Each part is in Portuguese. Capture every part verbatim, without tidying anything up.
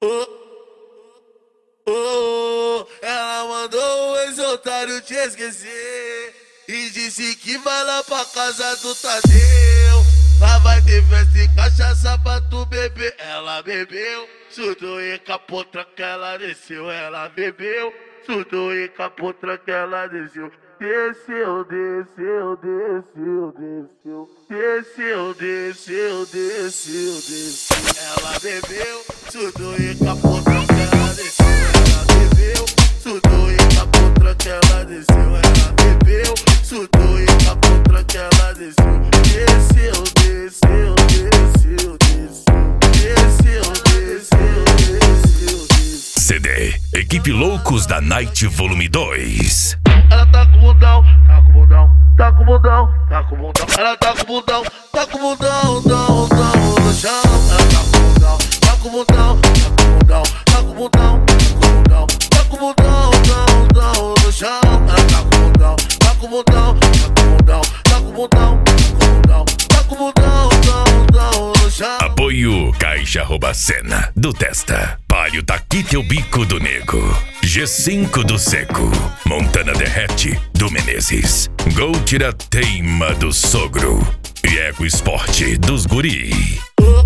Oh, oh, ela mandou o ex-otário te esquecer e disse que vai lá pra casa do Tadeu. Lá vai ter festa e cachaça pra tu beber. Ela bebeu, surtou e capotra que ela desceu. Ela bebeu, surtou e capotra que ela desceu. Desceu, desceu, desceu, desceu. Desceu, desceu, desceu, desceu. Ela bebeu, surtou e capotra que ela desceu. Ela bebeu, surtou e capotra que ela desceu. Ela bebeu, surtou e capotra que ela desceu. Desceu, desceu, desceu, desceu. Desceu, desceu, desceu, desceu. C D Equipe Loucos da Night Volume dois. Ela tá com o bundão, tá com o bundão, tá com o bundão, tá com o bundão. Ela tá com o bundão, tá com o bundão, dão, dão no chão. Ela tá com o bundão, tá com o bundão, tá com o bundão, tá com o bundão, tá com o bundão, dão, dão no chão. Ela tá com o bundão, tá com o bundão, tá com o bundão, tá com o bundão, tá com o bundão, dão, dão no chão. Apoio Caixa Robacena do Testa, Palio Taqui Teu Bico do Nego, G cinco do Seco, Montana Derrete do Menezes, Gol Tira Teima do Sogro e Eco Esporte dos Guri.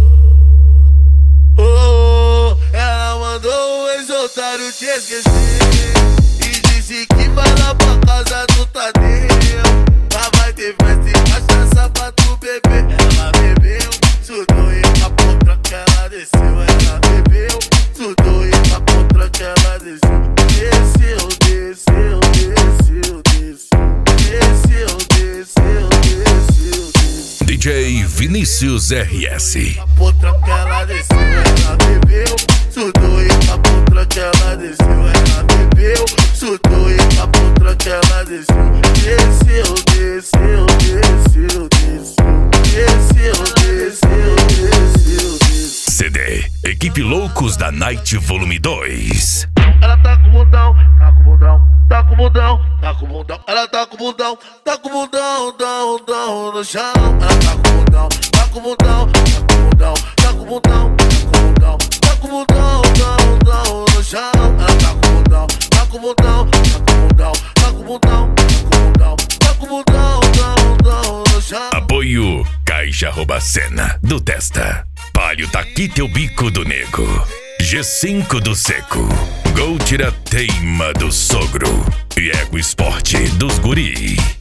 Oh, oh, ela mandou o ex-otário te esquecer e disse que vai lá pra casa do Tadeu. Lá vai ter festa e cachaça pra tu beber. Ela bebeu, surtou e capotra que ela desceu. Ela bebeu, surtou e capotra que ela desceu. Desceu, desceu, desceu, desceu. Desceu, desceu, desceu, desceu. D J Vinícius R S. Capotra que ela desceu. Ela bebeu, surtou e capotra que ela desceu. Ela bebeu, surtou e capotra que ela desceu. Desceu, desceu, desceu, desceu. Desceu, desceu, desceu, desceu. C D Equipe Loucos da Night Volume dois. Ela tá com o bundão, tá com o bundão, tá com o bundão, tá com o bundão. Ela tá com o bundão, tá com o bundão, dão, dão no chão. Ela tá com o bundão, tá com o bundão, tá com o bundão, tá com o bundão, tá com o bundão, dão, dão no chão. Ela tá com o bundão, tá com o bundão, tá com o bundão, tá com o bundão, tá com o bundão, dão, dão no chão. Apoio Caixa Robacena do Testa, Palio Taqui Teu Bico do Nego, G cinco do Seco, Gol Tira Teima do Sogro e Eco Esporte dos Guri.